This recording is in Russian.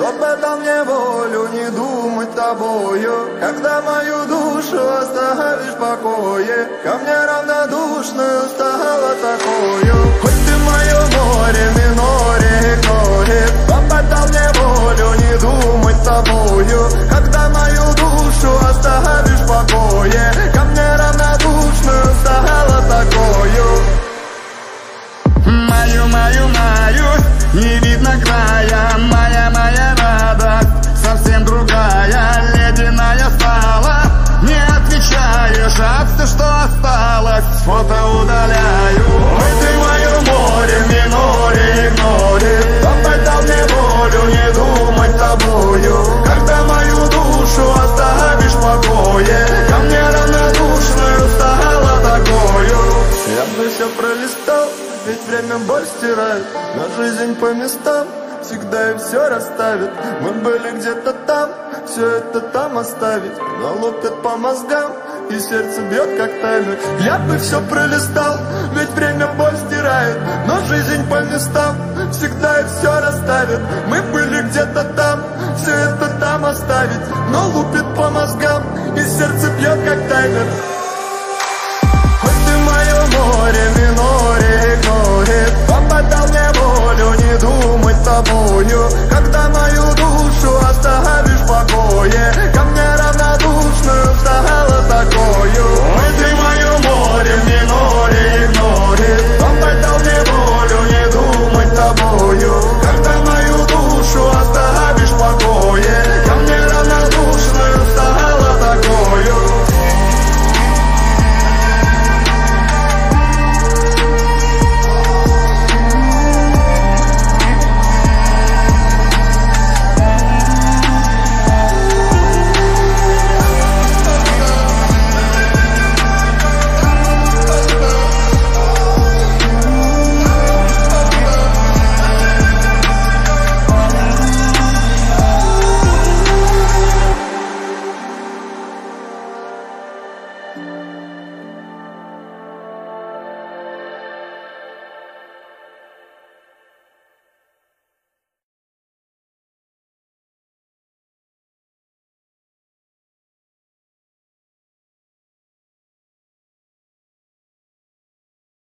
Кто дал мне волю не думать тобою, когда мою душу оставишь в покое. Ко мне равнодушную стало такою. Хоть ты мое море, миноре, игноре. Кто дал мне волю не думать тобою, когда мою душу оставишь в покое. Ко мне равнодушную стало такою. Маю, не видно края. Моя радость совсем другая. Ледяная стала, не отвечаешь, а все, что осталось, фото удаляю. Ой, ты мое море, миноре, игноре. Кто дал мне волю не думать тобою, когда мою душу оставишь в покое. Ко мне равнодушную стала такою. Я бы все пролистал, ведь время боль стирает, но жизнь по местам всегда и все расставит. Мы были где-то там, все это там оставить, но лупят по мозгам и сердце бьет как таймер. Я бы все пролистал, ведь время боль стирает, но жизнь по местам всегда и все расставит. Мы были где-то там, все это там оставить, но лупит по мозгам и сердце бьет как таймер. Хоть ты мое море, миноре, игноре. Кто дал мне волю не думать тобою,